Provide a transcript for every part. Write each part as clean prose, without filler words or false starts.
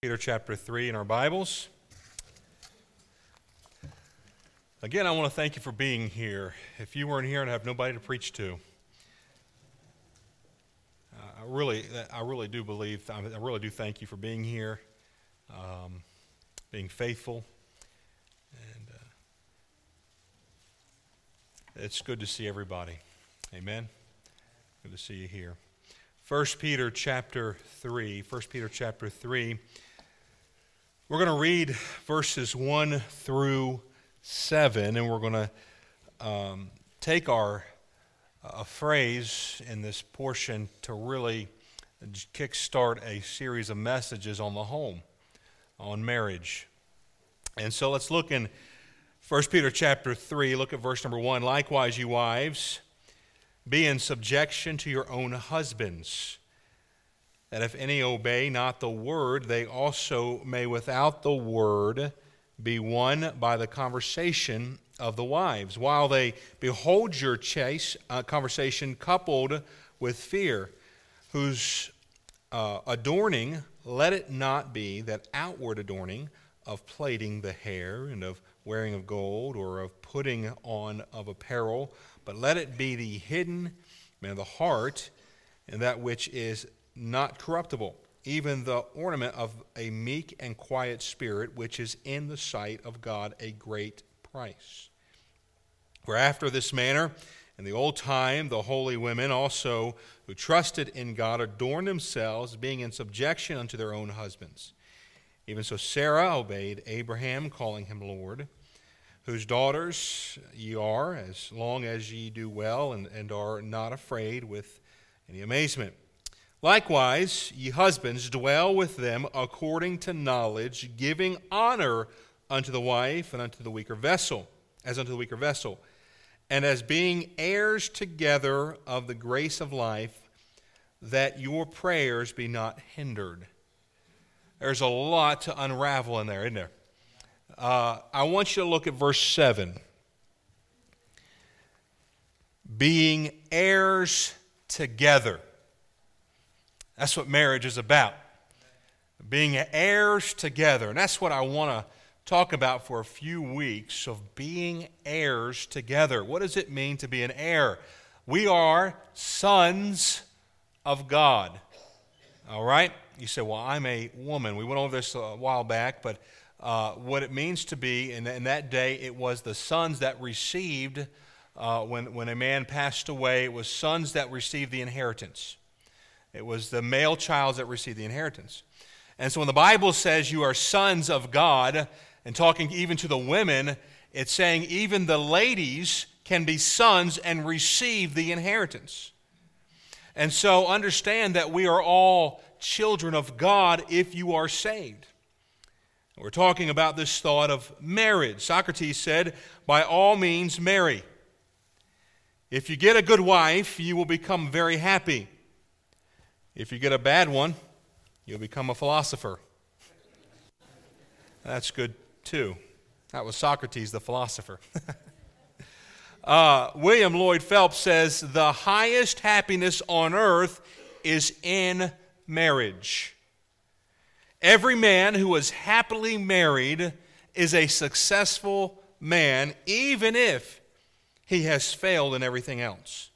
Peter chapter 3 in our Bibles. Again, I want to thank you for being here. If you weren't here and have nobody to preach to, I really do thank you for being here, being faithful, and it's good to see everybody. Amen. Good to see you here. 1 Peter chapter 3. We're going to read verses 1 through 7, and we're going to take a phrase in this portion to really kickstart a series of messages on the home, on marriage. And so let's look in 1 Peter chapter 3, look at verse number 1. Likewise, you wives, be in subjection to your own husbands, that if any obey not the word, they also may without the word be won by the conversation of the wives, while they behold your chaste conversation coupled with fear, whose adorning, let it not be that outward adorning of plaiting the hair and of wearing of gold or of putting on of apparel, but let it be the hidden man of the heart, and that which is not corruptible, even the ornament of a meek and quiet spirit, which is in the sight of God a great price. For after this manner, in the old time, the holy women also who trusted in God adorned themselves, being in subjection unto their own husbands. Even so Sarah obeyed Abraham, calling him Lord, whose daughters ye are, as long as ye do well and are not afraid with any amazement. Likewise, ye husbands, dwell with them according to knowledge, giving honor unto the wife and unto the weaker vessel, as unto the weaker vessel, and as being heirs together of the grace of life, that your prayers be not hindered. There's a lot to unravel in there, isn't there? I want you to look at verse 7. Being heirs together. That's what marriage is about. Being heirs together. And that's what I want to talk about for a few weeks, of being heirs together. What does it mean to be an heir? We are sons of God. All right? You say, well, I'm a woman. We went over this a while back, but what it means to be, in that day, it was the sons that received, when a man passed away, it was sons that received the inheritance. It was the male child that received the inheritance. And so when the Bible says you are sons of God, and talking even to the women, it's saying even the ladies can be sons and receive the inheritance. And so understand that we are all children of God if you are saved. We're talking about this thought of marriage. Socrates said, by all means marry. If you get a good wife, you will become very happy. If you get a bad one, you'll become a philosopher. That's good too. That was Socrates, the philosopher. William Lloyd Phelps says, the highest happiness on earth is in marriage. Every man who is happily married is a successful man, even if he has failed in everything else.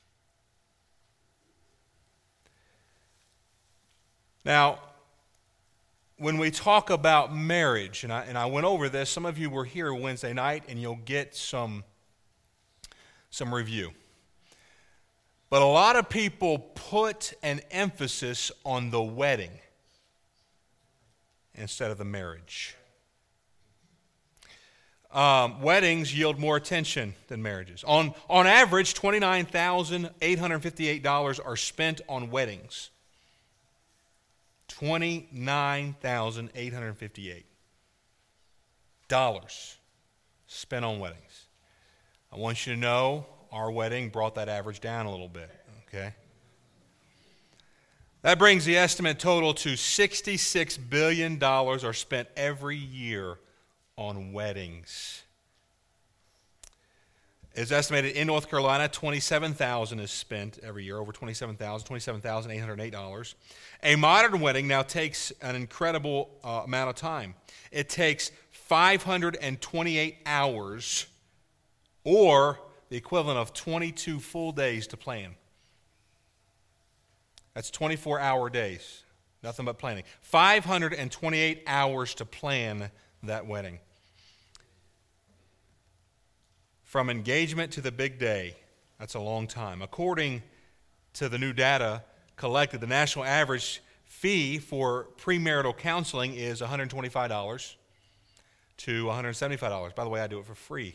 Now, when we talk about marriage, and I went over this, some of you were here Wednesday night, and you'll get some review. But a lot of people put an emphasis on the wedding instead of the marriage. Weddings yield more attention than marriages. On average, $29,858 are spent on weddings. $29,858 spent on weddings. I want you to know our wedding brought that average down a little bit, okay? That brings the estimate total to $66 billion are spent every year on weddings. It's estimated in North Carolina, $27,000 is spent every year, over $27,808. A modern wedding now takes an incredible amount of time. It takes 528 hours, or the equivalent of 22 full days to plan. That's 24-hour days, nothing but planning. 528 hours to plan that wedding. From engagement to the big day, that's a long time. According to the new data collected, the national average fee for premarital counseling is $125 to $175. By the way, I do it for free.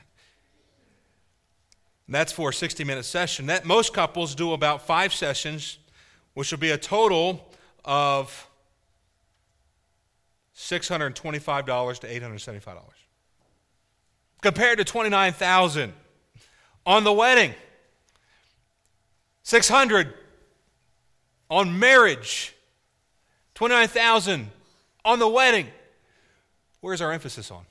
That's for a 60-minute session. Most couples do about 5 sessions, which will be a total of $625 to $875. Compared to $29,000 on the wedding, $600 on marriage, $29,000 on the wedding. Where's our emphasis on?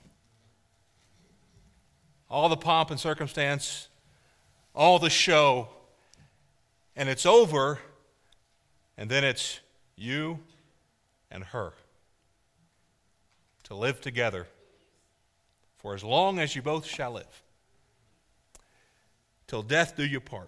All the pomp and circumstance, all the show, and it's over, and then it's you and her to live together for as long as you both shall live, till death do you part.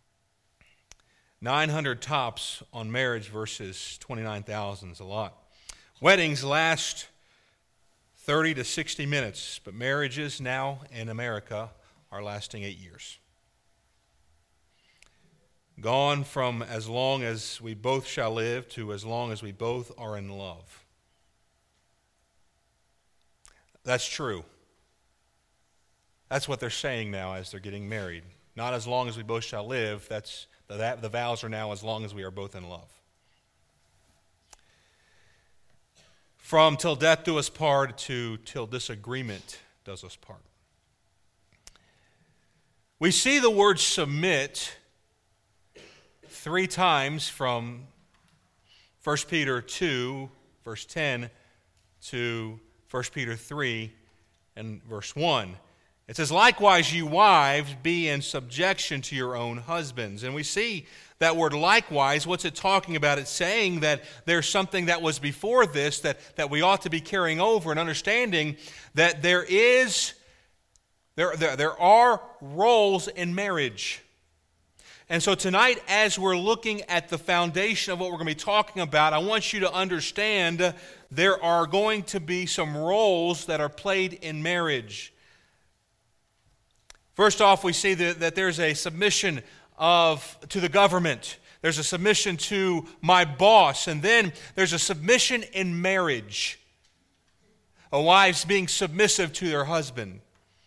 900 tops on marriage versus 29,000 is a lot. Weddings last 30 to 60 minutes, but marriages now in America are lasting 8 years. Gone from as long as we both shall live to as long as we both are in love. That's true. That's what they're saying now as they're getting married. Not as long as we both shall live. The vows are now as long as we are both in love. From till death do us part to till disagreement does us part. We see the word submit 3 times from 1 Peter 2, verse 10, to 1 Peter 3 and verse 1. It says, likewise, you wives, be in subjection to your own husbands. And we see that word likewise. What's it talking about? It's saying that there's something that was before this that we ought to be carrying over and understanding that there are roles in marriage. And so tonight, as we're looking at the foundation of what we're going to be talking about, I want you to understand there are going to be some roles that are played in marriage. First off, we see that there's a submission to the government. There's a submission to my boss. And then there's a submission in marriage. A wife's being submissive to their husband.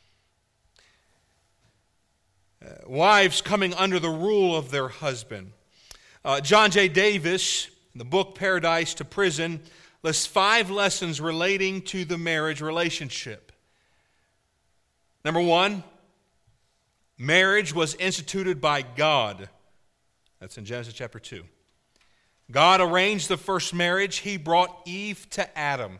Wives coming under the rule of their husband. John J. Davis, in the book Paradise to Prison, lists 5 lessons relating to the marriage relationship. Number 1, marriage was instituted by God. That's in Genesis chapter 2. God arranged the first marriage. He brought Eve to Adam.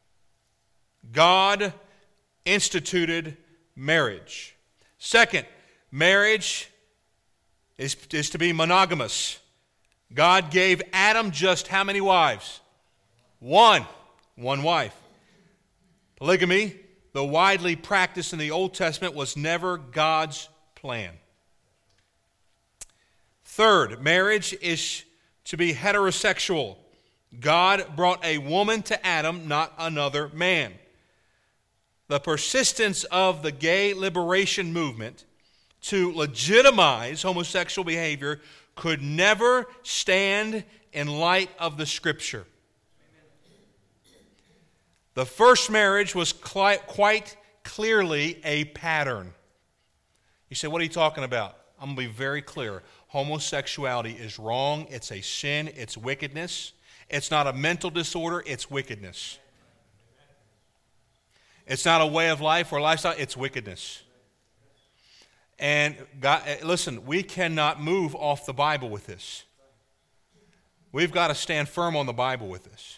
God instituted marriage. Second, marriage is to be monogamous. God gave Adam just how many wives? One wife. Polygamy, though widely practiced in the Old Testament, was never God's plan. Third, marriage is to be heterosexual. God brought a woman to Adam, not another man. The persistence of the gay liberation movement to legitimize homosexual behavior could never stand in light of the Scripture. The first marriage was quite clearly a pattern. You say, what are you talking about? I'm going to be very clear. Homosexuality is wrong. It's a sin. It's wickedness. It's not a mental disorder. It's wickedness. It's not a way of life or lifestyle. It's wickedness. And God, listen, we cannot move off the Bible with this. We've got to stand firm on the Bible with this.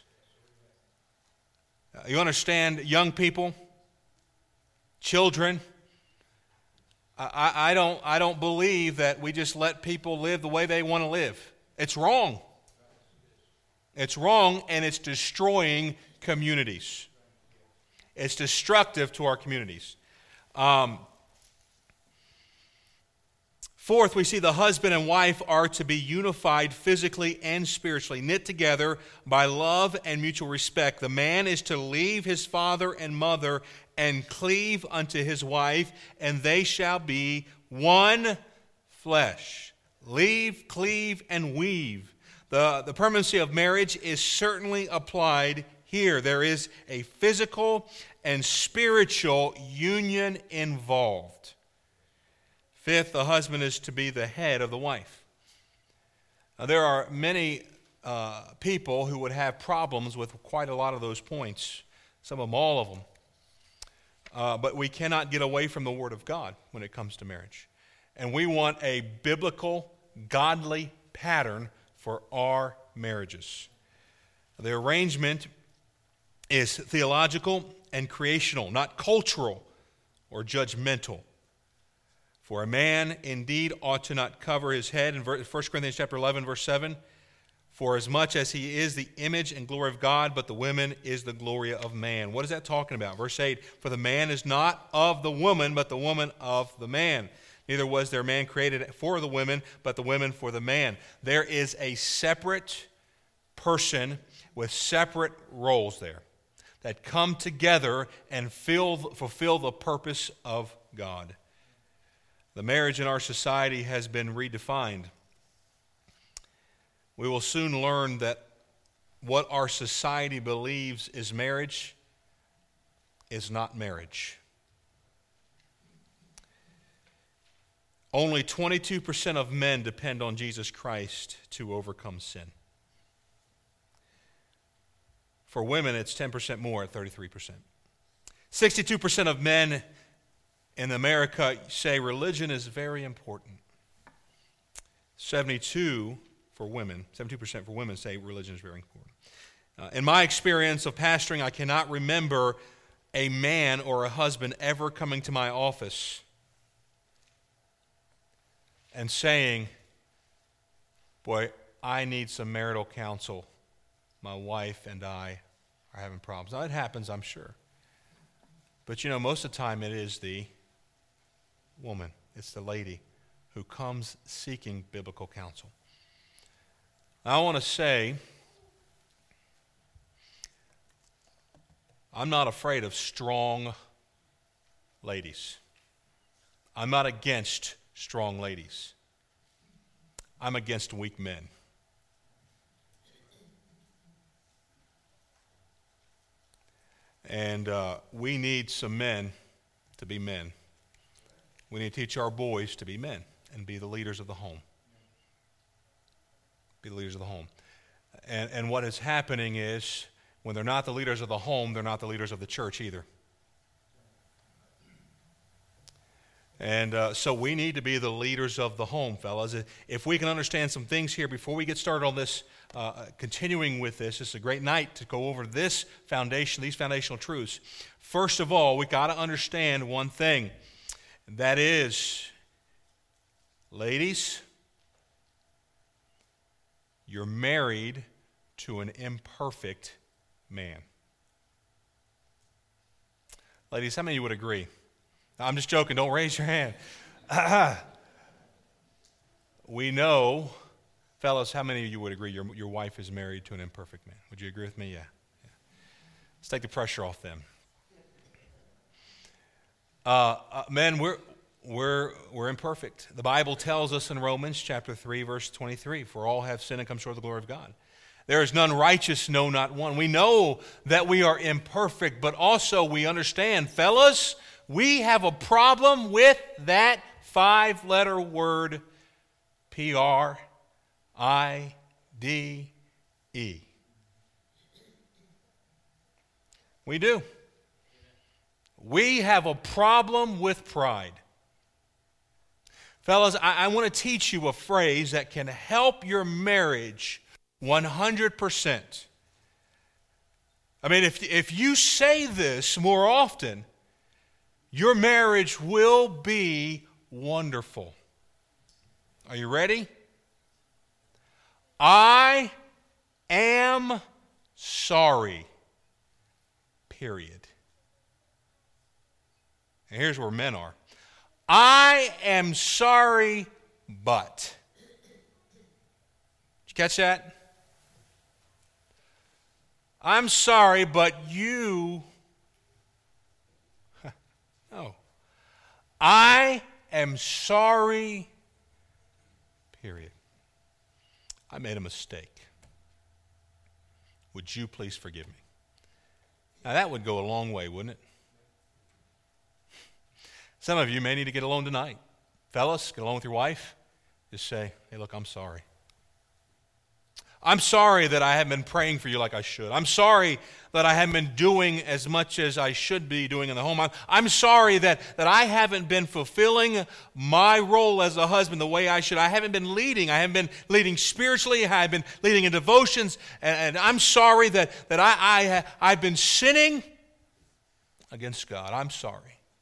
You understand, young people, children, I don't believe that we just let people live the way they want to live. It's wrong. It's wrong, and it's destroying communities. It's destructive to our communities. Fourth, we see the husband and wife are to be unified physically and spiritually, knit together by love and mutual respect. The man is to leave his father and mother and cleave unto his wife, and they shall be one flesh. Leave, cleave, and weave. The permanency of marriage is certainly applied here. There is a physical and spiritual union involved. Fifth, the husband is to be the head of the wife. Now, there are many people who would have problems with quite a lot of those points, some of them, all of them. But we cannot get away from the Word of God when it comes to marriage. And we want a biblical, godly pattern for our marriages. The arrangement is theological and creational, not cultural or judgmental. For a man indeed ought to not cover his head, in 1 Corinthians chapter 11, verse 7, for as much as he is the image and glory of God, but the woman is the glory of man. What is that talking about? Verse 8, for the man is not of the woman, but the woman of the man. Neither was there man created for the women, but the women for the man. There is a separate person with separate roles there that come together and fulfill the purpose of God. The marriage in our society has been redefined. We will soon learn that what our society believes is marriage is not marriage. Only 22% of men depend on Jesus Christ to overcome sin. For women, it's 10% more at 33%. 62% of men in America say religion is very important. 72% for women say religion is very important. In my experience of pastoring, I cannot remember a man or a husband ever coming to my office and saying, boy, I need some marital counsel. My wife and I are having problems. Now, it happens, I'm sure. But most of the time it is the woman, it's the lady who comes seeking biblical counsel. I want to say, I'm not afraid of strong ladies. I'm not against strong ladies. I'm against weak men. And we need some men to be men. We need to teach our boys to be men and be the leaders of the home. Be the leaders of the home. And what is happening is, when they're not the leaders of the home, they're not the leaders of the church either. And so we need to be the leaders of the home, fellas. If we can understand some things here before we get started on this, continuing with this, it's a great night to go over this foundation, these foundational truths. First of all, we got to understand one thing. That is, ladies, you're married to an imperfect man. Ladies, how many of you would agree? I'm just joking. Don't raise your hand. We know, fellas, how many of you would agree your wife is married to an imperfect man? Would you agree with me? Yeah. Let's take the pressure off them. Men, we're imperfect. The Bible tells us in Romans chapter 3, verse 23, for all have sinned and come short of the glory of God. There is none righteous, no, not one. We know that we are imperfect, but also we understand, fellas, we have a problem with that 5-letter word, P-R-I-D-E. We do. We have a problem with pride. Fellas, I want to teach you a phrase that can help your marriage 100%. I mean, if you say this more often, your marriage will be wonderful. Are you ready? I am sorry. Period. And here's where men are. I am sorry, but. Did you catch that? I'm sorry, but you. No. I am sorry, period. I made a mistake. Would you please forgive me? Now that would go a long way, wouldn't it? Some of you may need to get alone tonight. Fellas, get alone with your wife. Just say, hey, look, I'm sorry. I'm sorry that I haven't been praying for you like I should. I'm sorry that I haven't been doing as much as I should be doing in the home. I'm sorry that I haven't been fulfilling my role as a husband the way I should. I haven't been leading. I haven't been leading spiritually. I've been leading in devotions. And I'm sorry that I've been sinning against God. I'm sorry.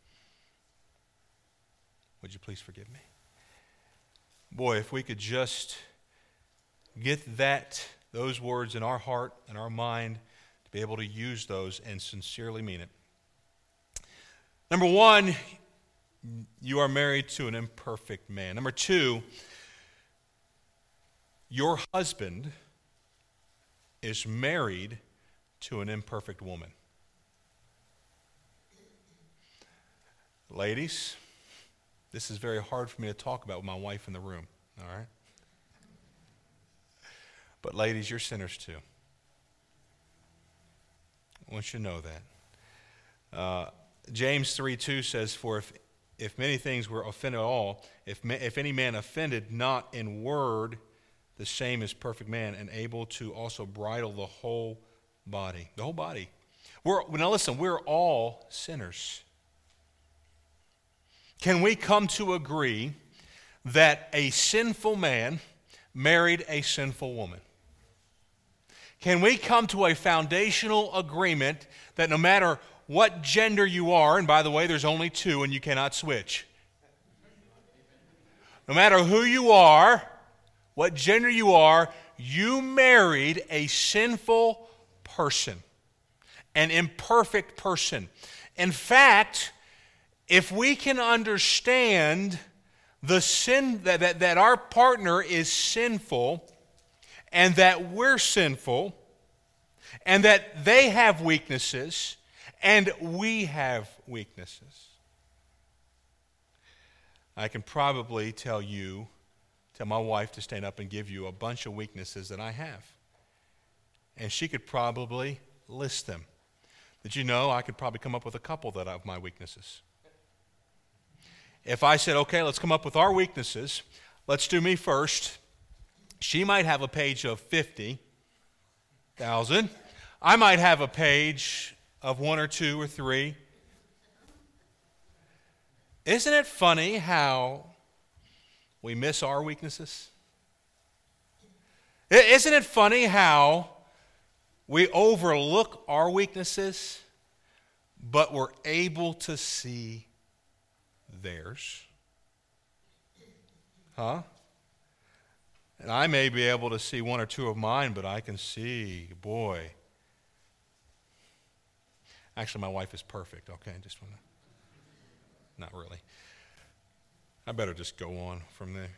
Would you please forgive me? Boy, if we could just get those words in our heart and our mind to be able to use those and sincerely mean it. Number one, you are married to an imperfect man. Number two, your husband is married to an imperfect woman. Ladies, this is very hard for me to talk about with my wife in the room, all right? But ladies, you're sinners too. I want you to know that. James 3:2 says, for if many things were offended at all, if any man offended not in word, the same is perfect man, and able to also bridle the whole body. The whole body. Now listen, we're all sinners. Can we come to agree that a sinful man married a sinful woman? Can we come to a foundational agreement that no matter what gender you are, and by the way, there's only two and you cannot switch. No matter who you are, what gender you are, you married a sinful person, an imperfect person. In fact, if we can understand the sin that our partner is sinful and that we're sinful and that they have weaknesses and we have weaknesses, I can probably tell my wife to stand up and give you a bunch of weaknesses that I have. And she could probably list them. Did you know I could probably come up with a couple that of my weaknesses? If I said, okay, let's come up with our weaknesses, let's do me first, she might have a page of 50,000. I might have a page of 1 or 2 or 3. Isn't it funny how we miss our weaknesses? Isn't it funny how we overlook our weaknesses, but we're able to see theirs? Huh? And I may be able to see 1 or 2 of mine, but I can see, boy. Actually, my wife is perfect, okay? Just want to. Not really. I better just go on from there.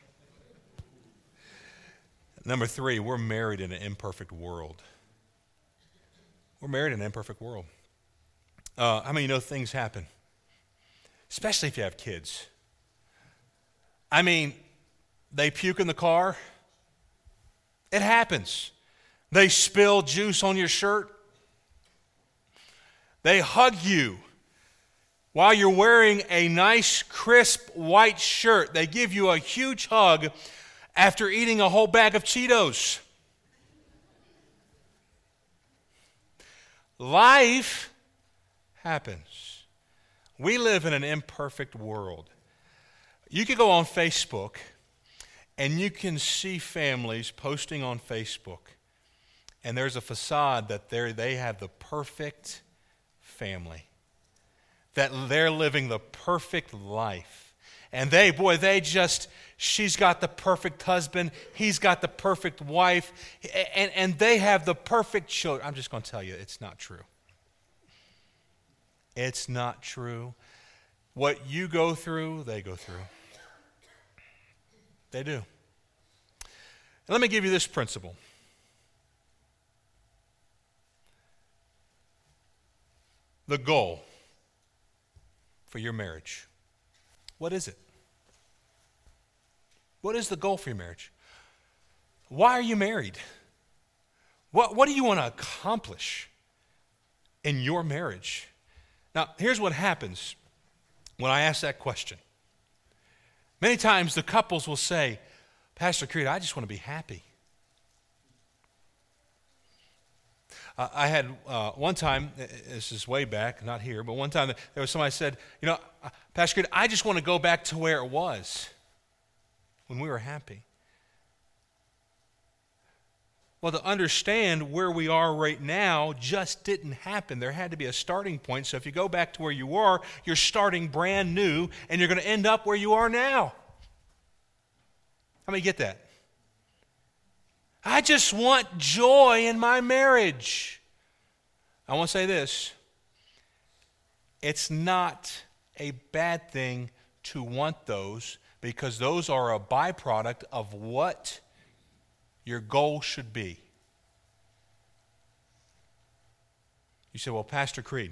Number 3, we're married in an imperfect world. We're married in an imperfect world. How many of you know things happen? Especially if you have kids. I mean, they puke in the car. It happens. They spill juice on your shirt. They hug you while you're wearing a nice, crisp, white shirt. They give you a huge hug after eating a whole bag of Cheetos. Life happens. We live in an imperfect world. You could go on Facebook and you can see families posting on Facebook, and there's a facade that they have the perfect family, that they're living the perfect life. And she's got the perfect husband, he's got the perfect wife, and they have the perfect children. I'm just going to tell you, it's not true. It's not true. What you go through, they go through. They do. And let me give you this principle. The goal for your marriage. What is it? What is the goal for your marriage? Why are you married? What do you want to accomplish in your marriage? Now, here's what happens when I ask that question. Many times the couples will say, Pastor Creed, I just want to be happy. I had one time, this is way back, not here, but one time there was somebody said, Pastor Creed, I just want to go back to where it was when we were happy. Well, to understand where we are right now just didn't happen. There had to be a starting point. So if you go back to where you were, you're starting brand new, and you're going to end up where you are now. How many get that? I just want joy in my marriage. I want to say this. It's not a bad thing to want those, because those are a byproduct of what your goal should be. You say, well, Pastor Creed,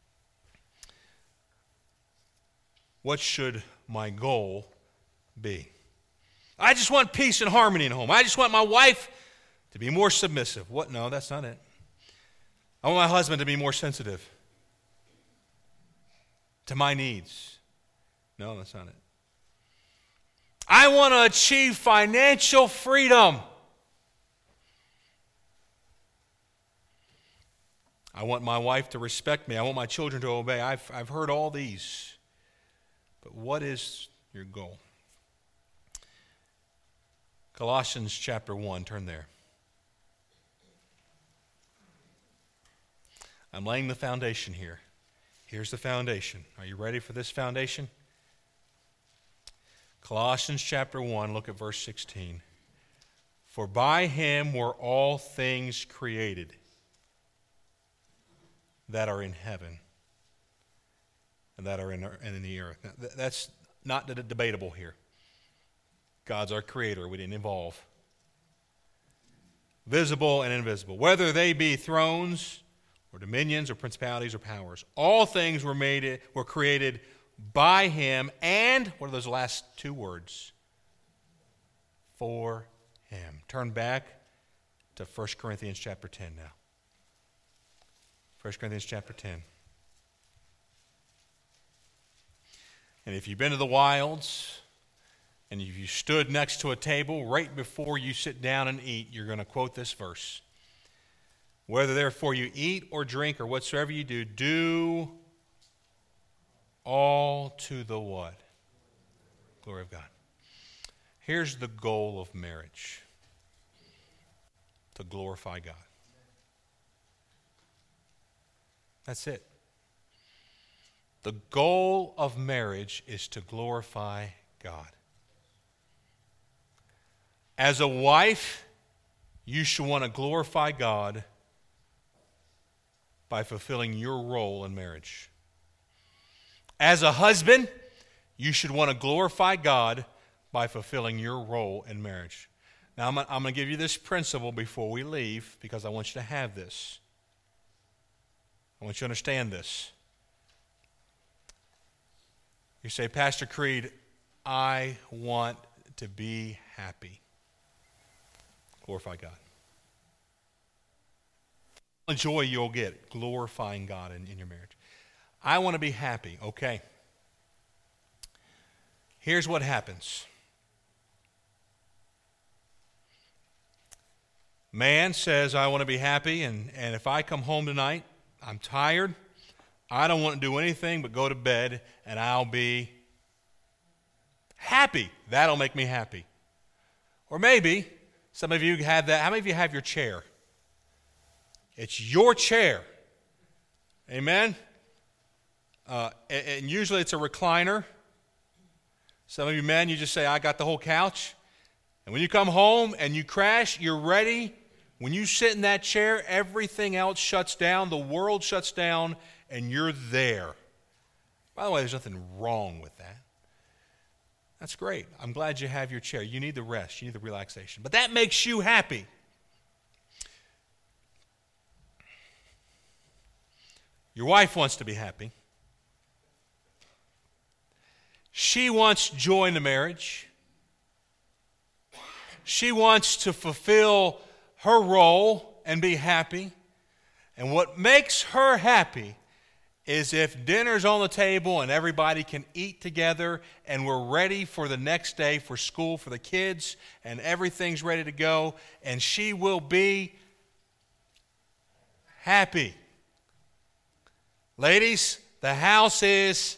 what should my goal be? I just want peace and harmony in home. I just want my wife to be more submissive. What? No, that's not it. I want my husband to be more sensitive to my needs. No, that's not it. I want to achieve financial freedom. I want my wife to respect me. I want my children to obey. I've heard all these. But what is your goal? Colossians chapter 1, turn there. I'm laying the foundation here. Here's the foundation. Are you ready for this foundation? Colossians chapter 1, look at verse 16. For by him were all things created that are in heaven and that are in the earth. Now, that's not debatable here. God's our creator. We didn't evolve. Visible and invisible. Whether they be thrones or dominions or principalities or powers. All things were created by him, and, what are those last two words? For him. Turn back to 1 Corinthians chapter 10 now. 1 Corinthians chapter 10. And if you've been to the wilds, and if you stood next to a table right before you sit down and eat, you're going to quote this verse. Whether therefore you eat or drink or whatsoever you do, do all to the what? Glory of God. Here's the goal of marriage. To glorify God. That's it. The goal of marriage is to glorify God. As a wife, you should want to glorify God by fulfilling your role in marriage. As a husband, you should want to glorify God by fulfilling your role in marriage. Now, I'm going to give you this principle before we leave, because I want you to have this. I want you to understand this. You say, Pastor Creed, I want to be happy. Glorify God. The joy you'll get glorifying God in your marriage. I want to be happy. Okay. Here's what happens. Man says, I want to be happy, and if I come home tonight, I'm tired, I don't want to do anything but go to bed, and I'll be happy. That'll make me happy. Or maybe, some of you have that. How many of you have your chair? It's your chair. Amen? And usually it's a recliner. Some of you men, you just say, I got the whole couch. And when you come home and you crash, you're ready. When you sit in that chair, everything else shuts down. The world shuts down, and you're there. By the way, there's nothing wrong with that. That's great. I'm glad you have your chair. You need the rest. You need the relaxation. But that makes you happy. Your wife wants to be happy. She wants joy in the marriage. She wants to fulfill her role and be happy. And what makes her happy is if dinner's on the table and everybody can eat together and we're ready for the next day for school for the kids and everything's ready to go, and she will be happy. Ladies, the house is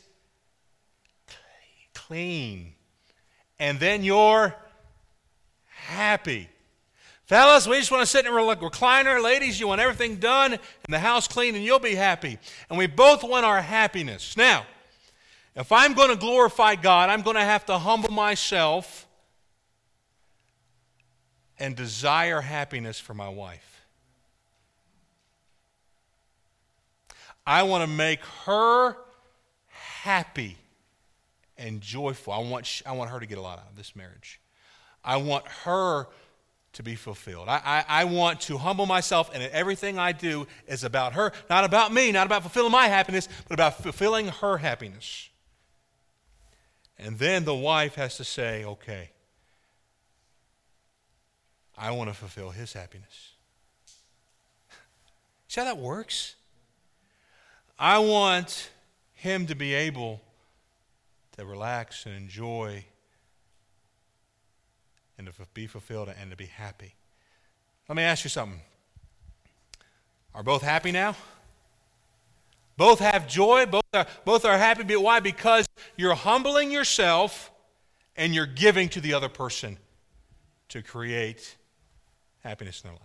clean. And then you're happy. Fellas, we just want to sit in a recliner. Ladies, you want everything done and the house clean and you'll be happy. And we both want our happiness. Now, if I'm going to glorify God, I'm going to have to humble myself and desire happiness for my wife. I want to make her happy and joyful. I want her to get a lot out of this marriage. I want her to be fulfilled. I want to humble myself, and everything I do is about her, not about me, not about fulfilling my happiness, but about fulfilling her happiness. And then the wife has to say, okay, I want to fulfill his happiness. See how that works? I want him to be able to relax and enjoy and to be fulfilled and to be happy. Let me ask you something. Are both happy now? Both have joy? Both are happy. Why? Because you're humbling yourself and you're giving to the other person to create happiness in their life.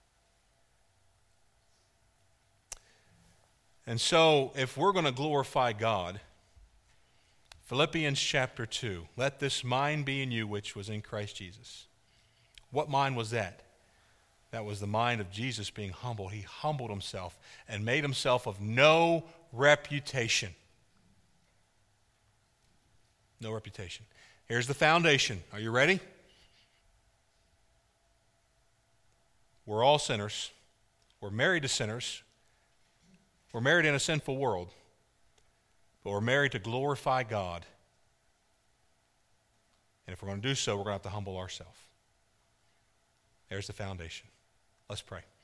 And so, if we're going to glorify God, Philippians chapter 2, let this mind be in you which was in Christ Jesus. What mind was that? That was the mind of Jesus being humble. He humbled himself and made himself of no reputation. No reputation. Here's the foundation. Are you ready? We're all sinners. We're married to sinners. We're married in a sinful world. But we're married to glorify God. And if we're going to do so, we're going to have to humble ourselves. There's the foundation. Let's pray.